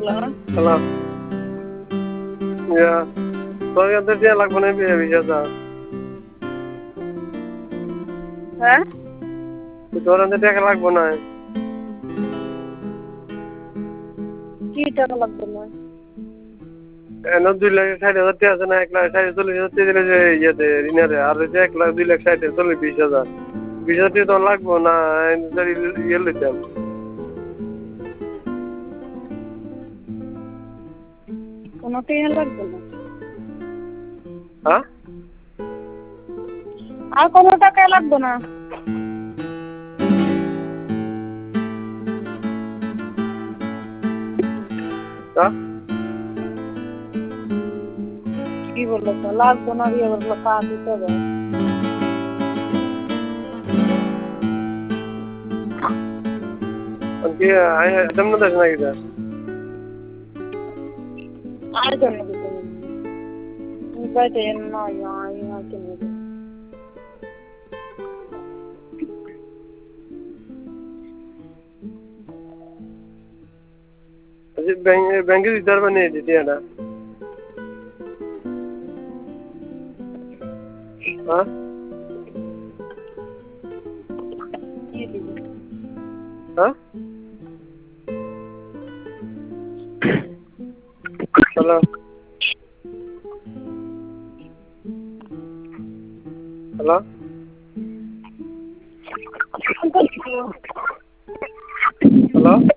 Hello. Yeah. So you have to like one visa. হ্যাঁ তোর হাতে টাকা লাগবে না কি টাকা লাগবে না এন 2,60,000 টাকা আছে না 1,40,000 দিলে যে ইয়েতে ঋণের আর যে 1,02,60,000 চলে 20,000 20,000 তো লাগবে না ইয়ে লইতাম কোনো টাকা লাগবে না হ্যাঁ আর কোনো টাকা লাগবে না কি বললো তো লাগবে না দিয়ে বললো পা দিতে হবে কি একদম না দেখ না কিটা আর জন্য দিতে বাইতে না ইয়া কেন ব্যাংকে দিতে পারবে না দিতে এটা হ্যাঁ হ্যাঁ হ্যালো হ্যালো হ্যালো